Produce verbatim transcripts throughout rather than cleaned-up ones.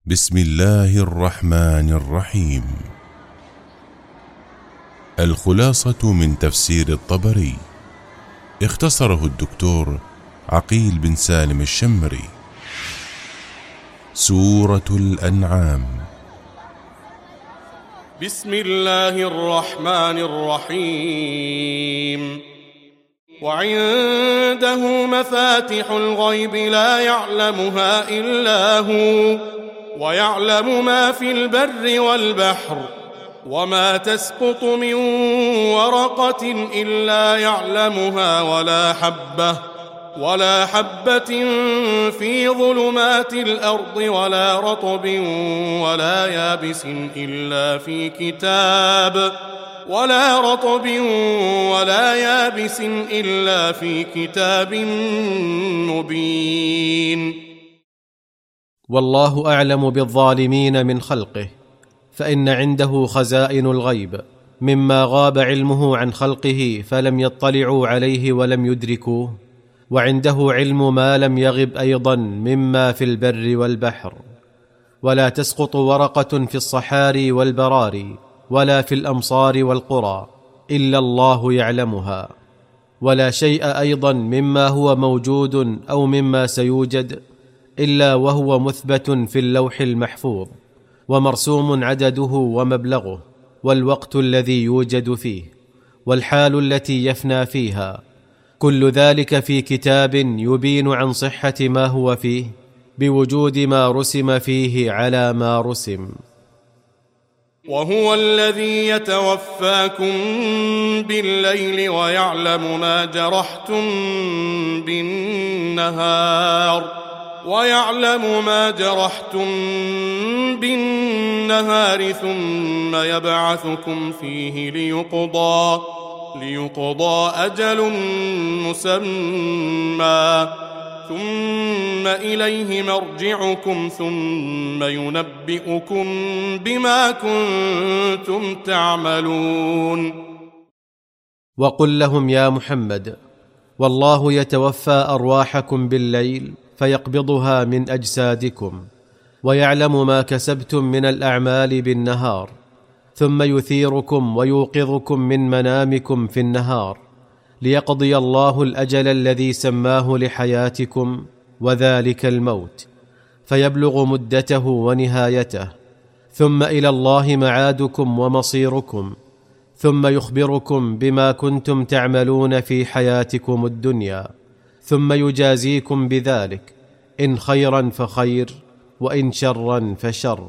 بسم الله الرحمن الرحيم. الخلاصة من تفسير الطبري، اختصره الدكتور عقيل بن سالم الشمري. سورة الأنعام. بسم الله الرحمن الرحيم. وعنده مفاتح الغيب لا يعلمها إلا هو، ويعلم ما في البر والبحر، وما تسقط من ورقة إلا يعلمها، ولا حبة ولا حبة في ظلمات الأرض، ولا رطب ولا يابس إلا في كتاب ولا رطب ولا يابس إلا في كتاب مبين. والله أعلم بالظالمين من خلقه، فإن عنده خزائن الغيب مما غاب علمه عن خلقه فلم يطلعوا عليه ولم يدركوه، وعنده علم ما لم يغب أيضا مما في البر والبحر. ولا تسقط ورقة في الصحاري والبراري ولا في الأمصار والقرى إلا الله يعلمها، ولا شيء أيضا مما هو موجود أو مما سيوجد إلا وهو مثبت في اللوح المحفوظ، ومرسوم عدده ومبلغه، والوقت الذي يوجد فيه، والحال التي يفنى فيها، كل ذلك في كتاب يبين عن صحة ما هو فيه بوجود ما رسم فيه على ما رسم. وهو الذي يتوفاكم بالليل ويعلم ما جرحتم بالنهار ويعلم ما جرحتم بالنهار ثم يبعثكم فيه ليقضى ليقضى أجل مسمى، ثم إليه مرجعكم ثم ينبئكم بما كنتم تعملون. وقل لهم يا محمد: والله يتوفى أرواحكم بالليل فيقبضها من أجسادكم، ويعلم ما كسبتم من الأعمال بالنهار، ثم يثيركم ويوقظكم من منامكم في النهار، ليقضي الله الأجل الذي سماه لحياتكم، وذلك الموت، فيبلغ مدته ونهايته، ثم إلى الله معادكم ومصيركم، ثم يخبركم بما كنتم تعملون في حياتكم الدنيا، ثم يجازيكم بذلك، إن خيرا فخير، وإن شرا فشر.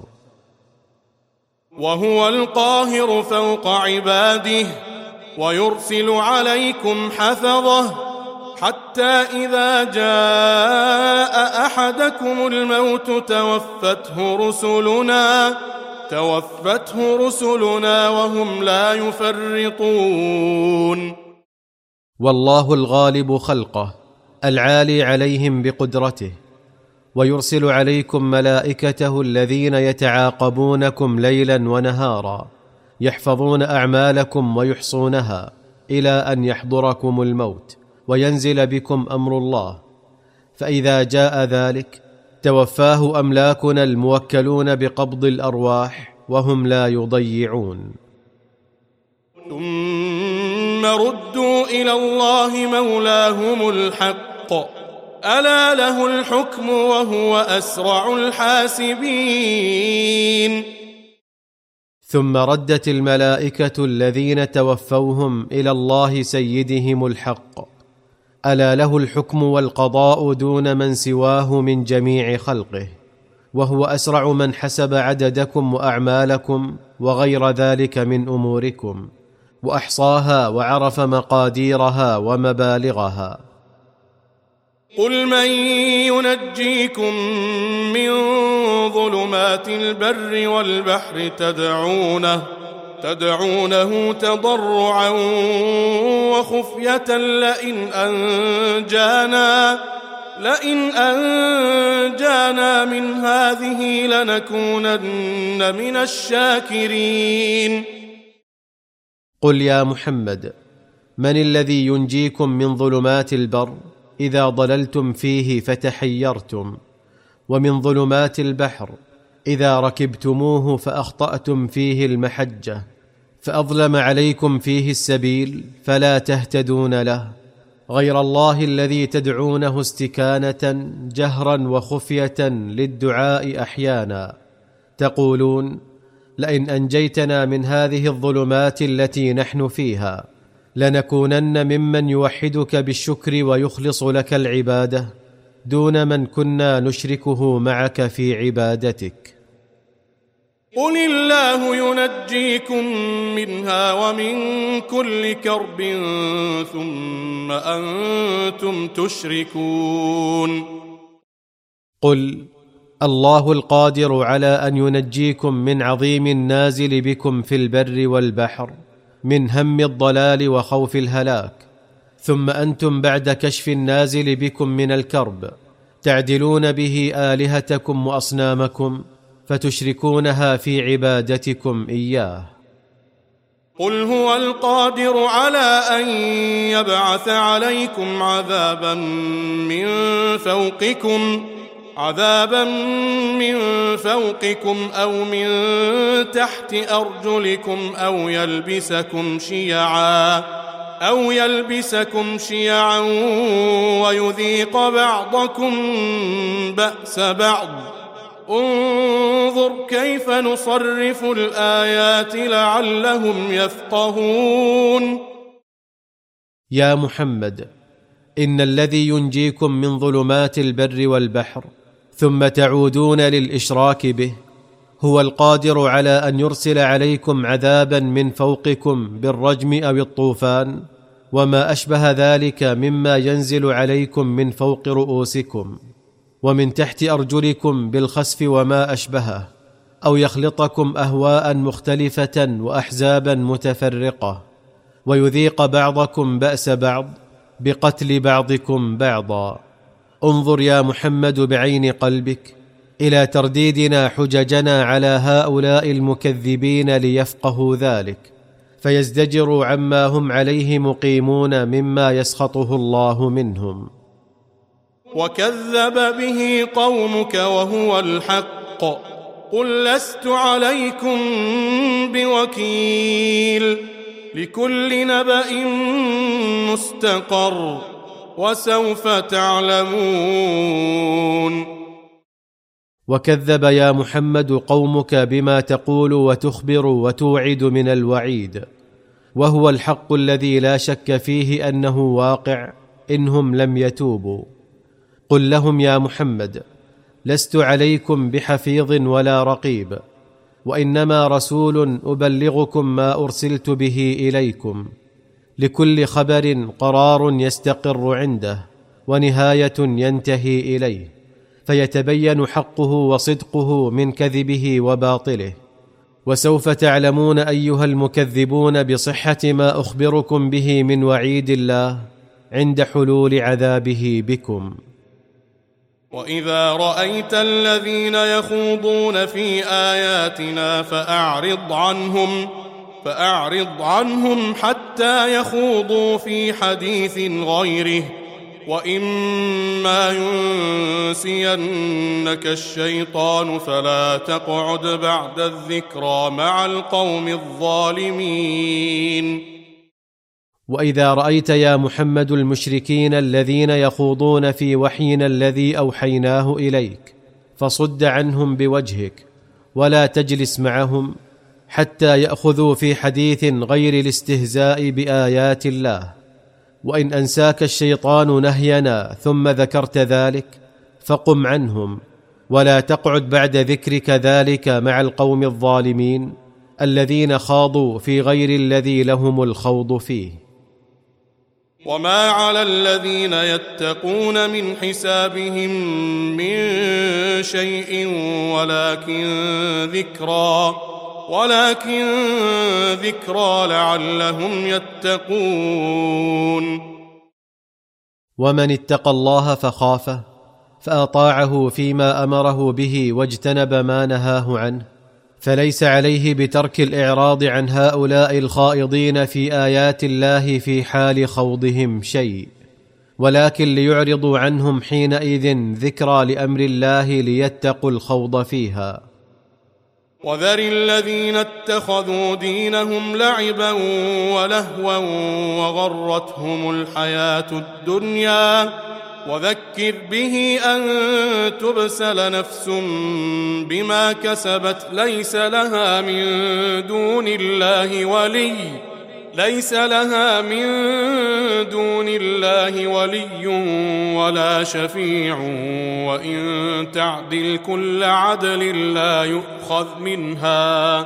وهو القاهر فوق عباده، ويرسل عليكم حفظه، حتى إذا جاء أحدكم الموت توفته رسلنا توفته رسلنا وهم لا يفرطون. والله الغالب خلقه العالي عليهم بقدرته، ويرسل عليكم ملائكته الذين يتعاقبونكم ليلا ونهارا، يحفظون أعمالكم ويحصونها إلى أن يحضركم الموت وينزل بكم أمر الله، فإذا جاء ذلك توفاه أملاكنا الموكلون بقبض الأرواح وهم لا يضيعون. ثم ردوا إلى الله مولاهم الحق، ألا له الحكم وهو أسرع الحاسبين. ثم ردت الملائكة الذين توفوهم إلى الله سيدهم الحق، ألا له الحكم والقضاء دون من سواه من جميع خلقه، وهو أسرع من حسب عددكم وأعمالكم وغير ذلك من أموركم، وأحصاها وعرف مقاديرها ومبالغها. قل من ينجيكم من ظلمات البر والبحر تدعونه تدعونه تضرعا وخفية لئن أنجانا لئن أنجانا من هذه لنكونن من الشاكرين. قل يا محمد: من الذي ينجيكم من ظلمات البر إذا ضللتم فيه فتحيرتم، ومن ظلمات البحر إذا ركبتموه فأخطأتم فيه المحجة فأظلم عليكم فيه السبيل فلا تهتدون له، غير الله الذي تدعونه استكانة جهرا وخفية للدعاء أحيانا، تقولون: لئن أنجيتنا من هذه الظلمات التي نحن فيها لنكونن ممن يوحدك بالشكر ويخلص لك العبادة دون من كنا نشركه معك في عبادتك. قل الله ينجيكم منها ومن كل كرب ثم أنتم تشركون. قل: الله القادر على أن ينجيكم من عظيم النازل بكم في البر والبحر من هم الضلال وخوف الهلاك، ثم أنتم بعد كشف النازل بكم من الكرب تعدلون به آلهتكم وأصنامكم فتشركونها في عبادتكم إياه. قل هو القادر على أن يبعث عليكم عذابا من فوقكم عذابا من فوقكم أو من تحت أرجلكم أو يلبسكم شيعا أو يلبسكم شيعا ويذيق بعضكم بأس بعض. انظر كيف نصرف الآيات لعلهم يفقهون. يا محمد، إن الذي ينجيكم من ظلمات البر والبحر ثم تعودون للإشراك به هو القادر على أن يرسل عليكم عذابا من فوقكم بالرجم أو الطوفان وما أشبه ذلك مما ينزل عليكم من فوق رؤوسكم، ومن تحت أرجلكم بالخسف وما أشبهه، أو يخلطكم أهواء مختلفة وأحزابا متفرقة، ويذيق بعضكم بأس بعض بقتل بعضكم بعضا. انظر يا محمد بعين قلبك إلى ترديدنا حججنا على هؤلاء المكذبين ليفقهوا ذلك فيزدجروا عما هم عليه مقيمون مما يسخطه الله منهم. وكذب به قومك وهو الحق قل لست عليكم بوكيل لكل نبأ مستقر وسوف تعلمون. وكذب يا محمد قومك بما تقول وتخبر وتوعد من الوعيد، وهو الحق الذي لا شك فيه أنه واقع إنهم لم يتوبوا. قل لهم يا محمد: لست عليكم بحفيظ ولا رقيب، وإنما رسول أبلغكم ما أرسلت به إليكم، لكل خبر قرار يستقر عنده ونهاية ينتهي إليه، فيتبين حقه وصدقه من كذبه وباطله. وسوف تعلمون أيها المكذبون بصحة ما أخبركم به من وعيد الله عند حلول عذابه بكم. وإذا رأيت الذين يخوضون في آياتنا فأعرض عنهم فأعرض عنهم حتى يخوضوا في حديث غيره، وإما ينسينك الشيطان فلا تقعد بعد الذكرى مع القوم الظالمين. وإذا رأيت يا محمد المشركين الذين يخوضون في وحينا الذي أوحيناه إليك فصد عنهم بوجهك ولا تجلس معهم حتى يأخذوا في حديث غير الاستهزاء بآيات الله. وإن أنساك الشيطان نهينا ثم ذكرت ذلك فقم عنهم، ولا تقعد بعد ذكرك ذلك مع القوم الظالمين الذين خاضوا في غير الذي لهم الخوض فيه. وما على الذين يتقون من حسابهم من شيء ولكن ذكرى ولكن ذكرى لعلهم يتقون. ومن اتقى الله فخافه فأطاعه فيما أمره به واجتنب ما نهاه عنه فليس عليه بترك الإعراض عن هؤلاء الخائضين في آيات الله في حال خوضهم شيء، ولكن ليعرضوا عنهم حينئذ ذكرى لأمر الله ليتقوا الخوض فيها. وذر الذين اتخذوا دينهم لعبا ولهوا وغرتهم الحياة الدنيا وذكر به أن تبسل نفس بما كسبت ليس لها من دون الله ولي ليس لها من دون الله ولي ولا شفيع وإن تعدل كل عدل لا يؤخذ منها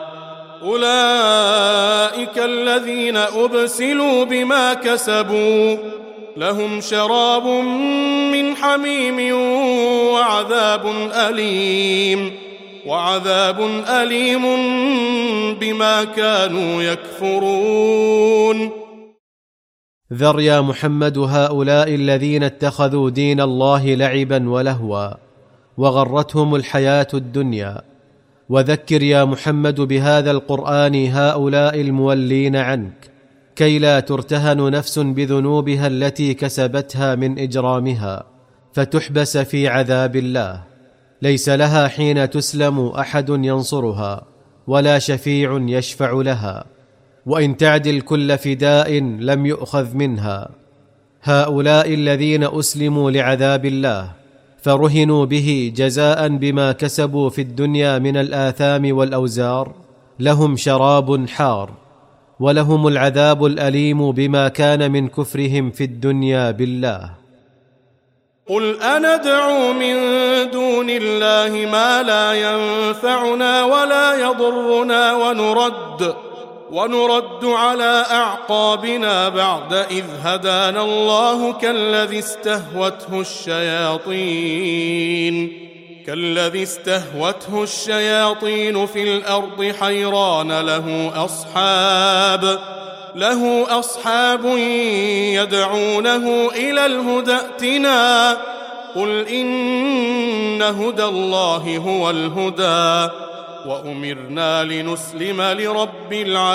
أولئك الذين أبسلوا بما كسبوا لهم شراب من حميم وعذاب أليم وعذاب أليم بما كانوا يكفرون. ذر يا محمد هؤلاء الذين اتخذوا دين الله لعبا ولهوا وغرتهم الحياة الدنيا، وذكر يا محمد بهذا القرآن هؤلاء المولين عنك كي لا ترتهن نفس بذنوبها التي كسبتها من إجرامها فتحبس في عذاب الله، ليس لها حين تسلم أحد ينصرها ولا شفيع يشفع لها، وإن تعدل كل فداء لم يؤخذ منها. هؤلاء الذين أسلموا لعذاب الله فرهنوا به جزاء بما كسبوا في الدنيا من الآثام والأوزار لهم شراب حار ولهم العذاب الأليم بما كان من كفرهم في الدنيا بالله. قل أندعو من دون الله ما لا ينفعنا ولا يضرنا ونرد ونرد على أعقابنا بعد إذ هدانا الله كالذي استهوته الشياطين كالذي استهوته الشياطين في الأرض حيران له أصحاب له أصحاب يدعونه إلى الهدى ائتنا قل إن هدى الله هو الهدى وأمرنا لنسلم لرب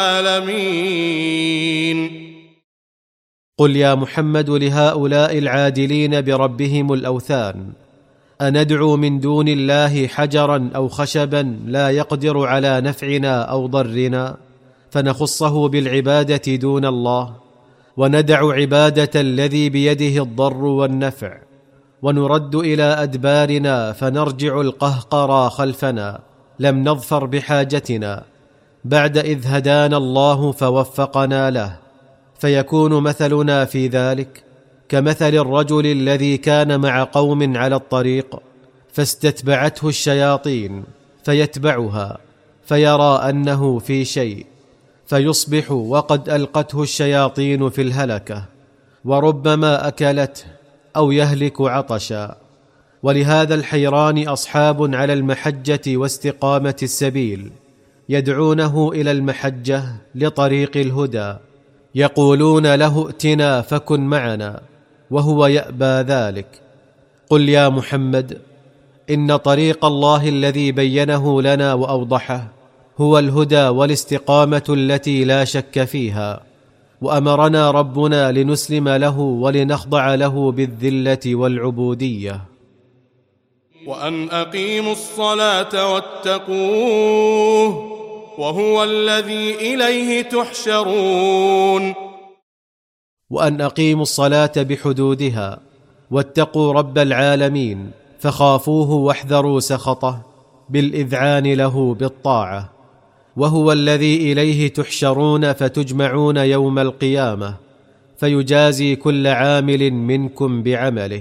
العالمين. قل يا محمد لهؤلاء العادلين بربهم الأوثان أندعو من دون الله حجرا أو خشبا لا يقدر على نفعنا أو ضرنا فنخصه بالعبادة دون الله، وندع عبادة الذي بيده الضر والنفع، ونرد إلى أدبارنا فنرجع القهقرى خلفنا لم نظفر بحاجتنا بعد إذ هدانا الله فوفقنا له، فيكون مثلنا في ذلك كمثل الرجل الذي كان مع قوم على الطريق فاستتبعته الشياطين فيتبعها فيرى أنه في شيء فيصبح وقد ألقته الشياطين في الهلكة وربما أكلته أو يهلك عطشا. ولهذا الحيران أصحاب على المحجة واستقامة السبيل يدعونه إلى المحجة لطريق الهدى، يقولون له ائتنا فكن معنا وهو يأبى ذلك. قل يا محمد إن طريق الله الذي بينه لنا وأوضحه هو الهدى والاستقامة التي لا شك فيها، وأمرنا ربنا لنسلم له ولنخضع له بالذلة والعبودية. وأن أقيموا الصلاة واتقوه وهو الذي إليه تحشرون. وأن أقيموا الصلاة بحدودها واتقوا رب العالمين فخافوه واحذروا سخطه بالإذعان له بالطاعة، وهو الذي إليه تحشرون فتجمعون يوم القيامة فيجازي كل عامل منكم بعمله.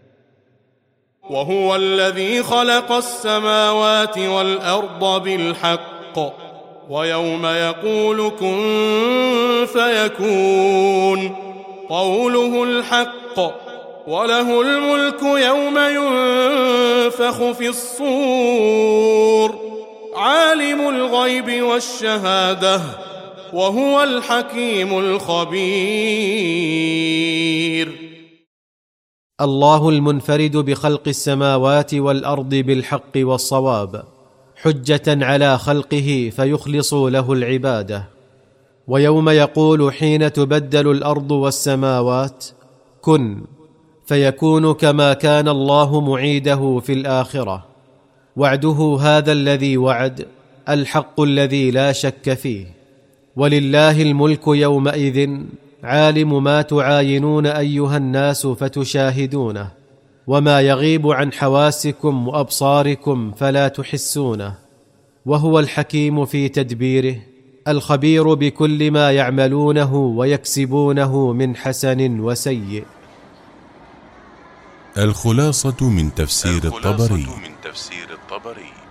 وهو الذي خلق السماوات والأرض بالحق ويوم يقول كن فيكون قوله الحق وله الملك يوم ينفخ في الصور عالم الغيب والشهادة وهو الحكيم الخبير. الله المنفرد بخلق السماوات والأرض بالحق والصواب حجة على خلقه فيخلصوا له العبادة. ويوم يقول حين تبدل الأرض والسماوات كن فيكون كما كان الله معيده في الآخرة، وعده هذا الذي وعد الحق الذي لا شك فيه. ولله الملك يومئذ، عالم ما تعاينون ايها الناس فتشاهدونه، وما يغيب عن حواسكم وابصاركم فلا تحسونه، وهو الحكيم في تدبيره، الخبير بكل ما يعملونه ويكسبونه من حسن وسيء. الخلاصة من تفسير الخلاصة الطبري. من تفسير الطبري.